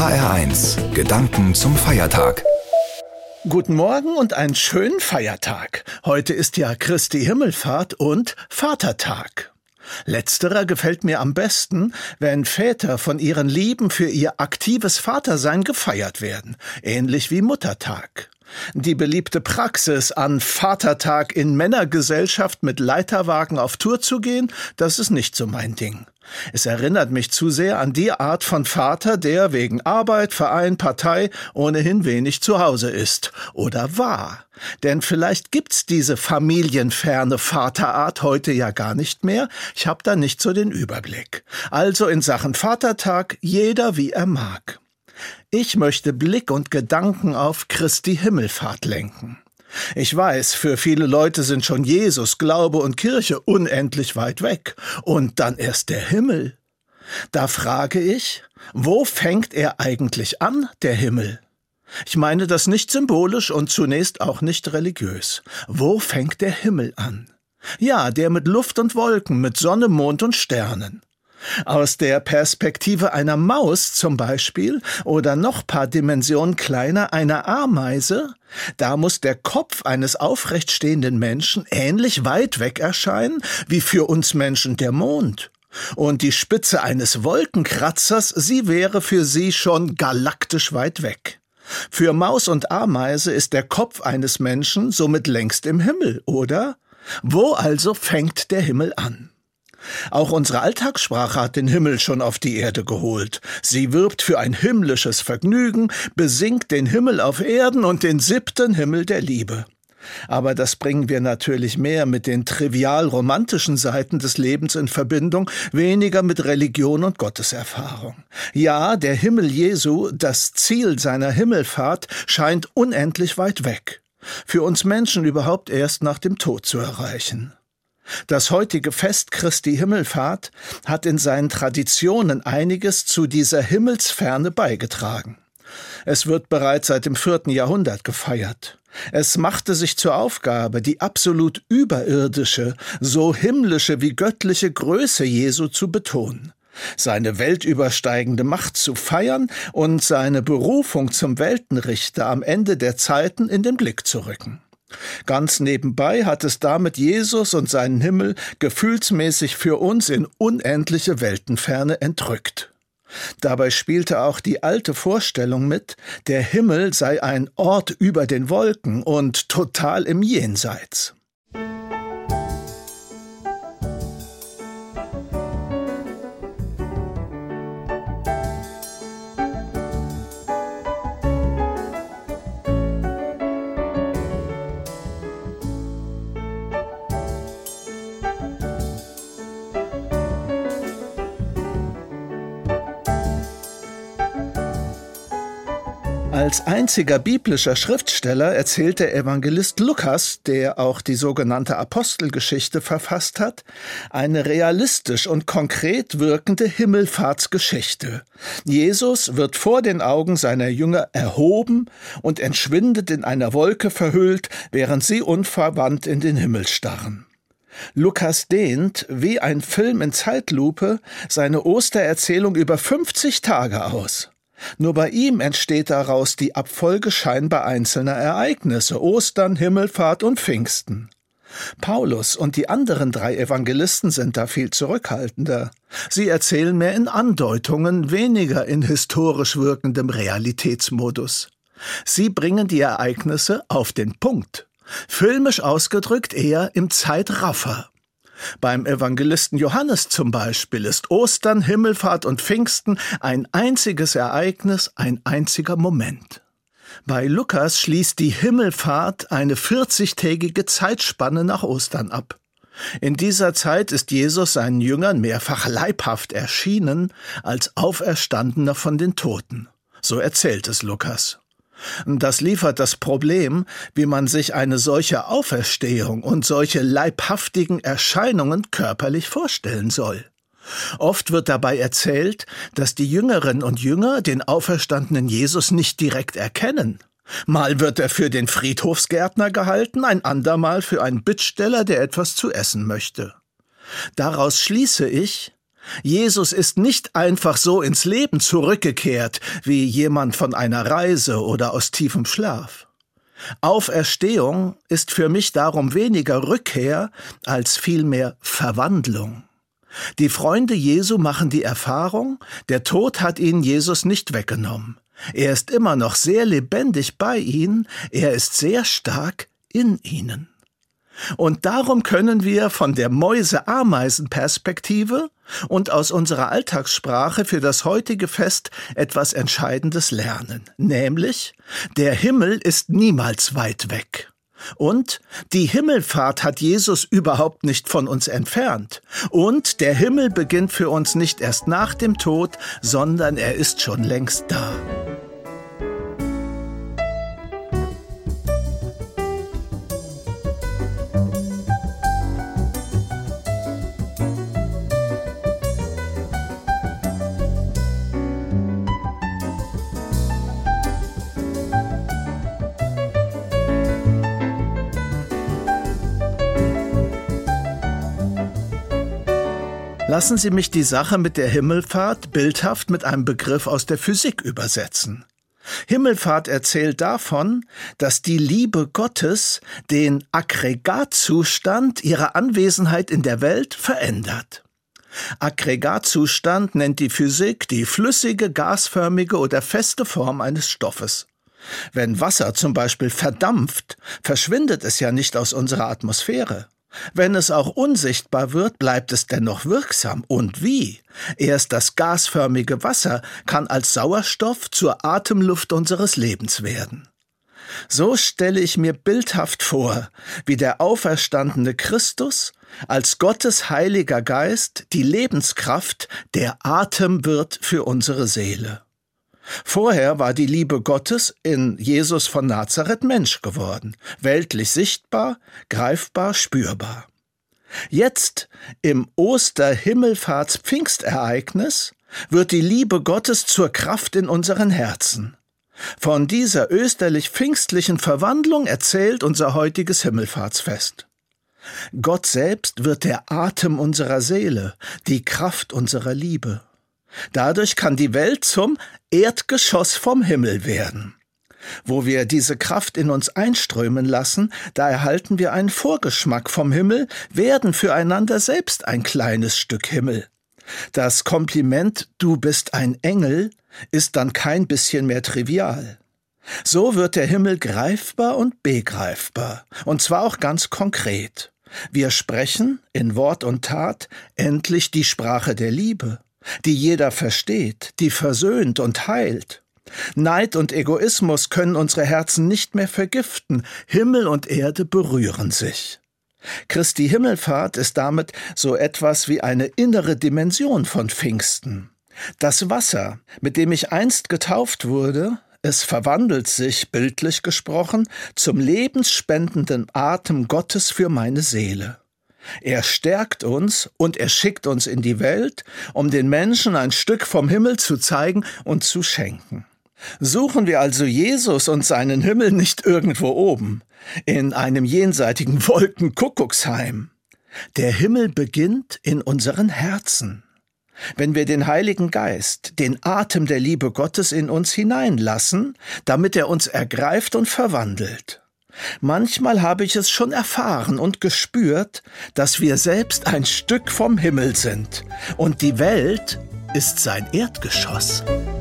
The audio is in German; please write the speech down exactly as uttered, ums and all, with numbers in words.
H R eins. Gedanken zum Feiertag. Guten Morgen und einen schönen Feiertag. Heute ist ja Christi Himmelfahrt und Vatertag. Letzterer gefällt mir am besten, wenn Väter von ihren Lieben für ihr aktives Vatersein gefeiert werden, ähnlich wie Muttertag. Die beliebte Praxis, an Vatertag in Männergesellschaft mit Leiterwagen auf Tour zu gehen, das ist nicht so mein Ding. Es erinnert mich zu sehr an die Art von Vater, der wegen Arbeit, Verein, Partei ohnehin wenig zu Hause ist oder war. Denn vielleicht gibt's diese familienferne Vaterart heute ja gar nicht mehr. Ich habe da nicht so den Überblick. Also in Sachen Vatertag jeder wie er mag. Ich möchte Blick und Gedanken auf Christi Himmelfahrt lenken. Ich weiß, für viele Leute sind schon Jesus, Glaube und Kirche unendlich weit weg. Und dann erst der Himmel. Da frage ich, wo fängt er eigentlich an, der Himmel? Ich meine das nicht symbolisch und zunächst auch nicht religiös. Wo fängt der Himmel an? Ja, der mit Luft und Wolken, mit Sonne, Mond und Sternen. Aus der Perspektive einer Maus zum Beispiel oder noch paar Dimensionen kleiner einer Ameise, da muss der Kopf eines aufrecht stehenden Menschen ähnlich weit weg erscheinen wie für uns Menschen der Mond. Und die Spitze eines Wolkenkratzers, sie wäre für sie schon galaktisch weit weg. Für Maus und Ameise ist der Kopf eines Menschen somit längst im Himmel, oder? Wo also fängt der Himmel an? Auch unsere Alltagssprache hat den Himmel schon auf die Erde geholt. Sie wirbt für ein himmlisches Vergnügen, besingt den Himmel auf Erden und den siebten Himmel der Liebe. Aber das bringen wir natürlich mehr mit den trivial-romantischen Seiten des Lebens in Verbindung, weniger mit Religion und Gotteserfahrung. Ja, der Himmel Jesu, das Ziel seiner Himmelfahrt, scheint unendlich weit weg. Für uns Menschen überhaupt erst nach dem Tod zu erreichen. Das heutige Fest Christi Himmelfahrt hat in seinen Traditionen einiges zu dieser Himmelsferne beigetragen. Es wird bereits seit dem vierten Jahrhundert gefeiert. Es machte sich zur Aufgabe, die absolut überirdische, so himmlische wie göttliche Größe Jesu zu betonen, seine weltübersteigende Macht zu feiern und seine Berufung zum Weltenrichter am Ende der Zeiten in den Blick zu rücken. Ganz nebenbei hat es damit Jesus und seinen Himmel gefühlsmäßig für uns in unendliche Weltenferne entrückt. Dabei spielte auch die alte Vorstellung mit, der Himmel sei ein Ort über den Wolken und total im Jenseits. Als einziger biblischer Schriftsteller erzählt der Evangelist Lukas, der auch die sogenannte Apostelgeschichte verfasst hat, eine realistisch und konkret wirkende Himmelfahrtsgeschichte. Jesus wird vor den Augen seiner Jünger erhoben und entschwindet in einer Wolke verhüllt, während sie unverwandt in den Himmel starren. Lukas dehnt, wie ein Film in Zeitlupe, seine Ostererzählung über fünfzig Tage aus. Nur bei ihm entsteht daraus die Abfolge scheinbar einzelner Ereignisse, Ostern, Himmelfahrt und Pfingsten. Paulus und die anderen drei Evangelisten sind da viel zurückhaltender. Sie erzählen mehr in Andeutungen, weniger in historisch wirkendem Realitätsmodus. Sie bringen die Ereignisse auf den Punkt, filmisch ausgedrückt eher im Zeitraffer. Beim Evangelisten Johannes zum Beispiel ist Ostern, Himmelfahrt und Pfingsten ein einziges Ereignis, ein einziger Moment. Bei Lukas schließt die Himmelfahrt eine vierzigtägige Zeitspanne nach Ostern ab. In dieser Zeit ist Jesus seinen Jüngern mehrfach leibhaft erschienen als Auferstandener von den Toten. So erzählt es Lukas. Das liefert das Problem, wie man sich eine solche Auferstehung und solche leibhaftigen Erscheinungen körperlich vorstellen soll. Oft wird dabei erzählt, dass die Jüngerinnen und Jünger den auferstandenen Jesus nicht direkt erkennen. Mal wird er für den Friedhofsgärtner gehalten, ein andermal für einen Bittsteller, der etwas zu essen möchte. Daraus schließe ich, Jesus ist nicht einfach so ins Leben zurückgekehrt, wie jemand von einer Reise oder aus tiefem Schlaf. Auferstehung ist für mich darum weniger Rückkehr als vielmehr Verwandlung. Die Freunde Jesu machen die Erfahrung, der Tod hat ihnen Jesus nicht weggenommen. Er ist immer noch sehr lebendig bei ihnen, er ist sehr stark in ihnen. Und darum können wir von der Mäuse-Ameisen-Perspektive und aus unserer Alltagssprache für das heutige Fest etwas Entscheidendes lernen, nämlich, der Himmel ist niemals weit weg. Und die Himmelfahrt hat Jesus überhaupt nicht von uns entfernt. Und der Himmel beginnt für uns nicht erst nach dem Tod, sondern er ist schon längst da. Lassen Sie mich die Sache mit der Himmelfahrt bildhaft mit einem Begriff aus der Physik übersetzen. Himmelfahrt erzählt davon, dass die Liebe Gottes den Aggregatzustand ihrer Anwesenheit in der Welt verändert. Aggregatzustand nennt die Physik die flüssige, gasförmige oder feste Form eines Stoffes. Wenn Wasser zum Beispiel verdampft, verschwindet es ja nicht aus unserer Atmosphäre. Wenn es auch unsichtbar wird, bleibt es dennoch wirksam. Und wie? Erst das gasförmige Wasser kann als Sauerstoff zur Atemluft unseres Lebens werden. So stelle ich mir bildhaft vor, wie der auferstandene Christus als Gottes Heiliger Geist die Lebenskraft, der Atem wird für unsere Seele. Vorher war die Liebe Gottes in Jesus von Nazareth Mensch geworden, weltlich sichtbar, greifbar, spürbar. Jetzt, im Oster-Himmelfahrts-Pfingstereignis, wird die Liebe Gottes zur Kraft in unseren Herzen. Von dieser österlich-pfingstlichen Verwandlung erzählt unser heutiges Himmelfahrtsfest. Gott selbst wird der Atem unserer Seele, die Kraft unserer Liebe. Dadurch kann die Welt zum Erdgeschoss vom Himmel werden. Wo wir diese Kraft in uns einströmen lassen, da erhalten wir einen Vorgeschmack vom Himmel, werden füreinander selbst ein kleines Stück Himmel. Das Kompliment »Du bist ein Engel« ist dann kein bisschen mehr trivial. So wird der Himmel greifbar und begreifbar, und zwar auch ganz konkret. Wir sprechen in Wort und Tat endlich die Sprache der Liebe, die jeder versteht, die versöhnt und heilt. Neid und Egoismus können unsere Herzen nicht mehr vergiften. Himmel und Erde berühren sich. Christi Himmelfahrt ist damit so etwas wie eine innere Dimension von Pfingsten. Das Wasser, mit dem ich einst getauft wurde, es verwandelt sich, bildlich gesprochen, zum lebensspendenden Atem Gottes für meine Seele. Er stärkt uns und er schickt uns in die Welt, um den Menschen ein Stück vom Himmel zu zeigen und zu schenken. Suchen wir also Jesus und seinen Himmel nicht irgendwo oben, in einem jenseitigen Wolkenkuckucksheim. Der Himmel beginnt in unseren Herzen. Wenn wir den Heiligen Geist, den Atem der Liebe Gottes in uns hineinlassen, damit er uns ergreift und verwandelt. Manchmal habe ich es schon erfahren und gespürt, dass wir selbst ein Stück vom Himmel sind und die Welt ist sein Erdgeschoss.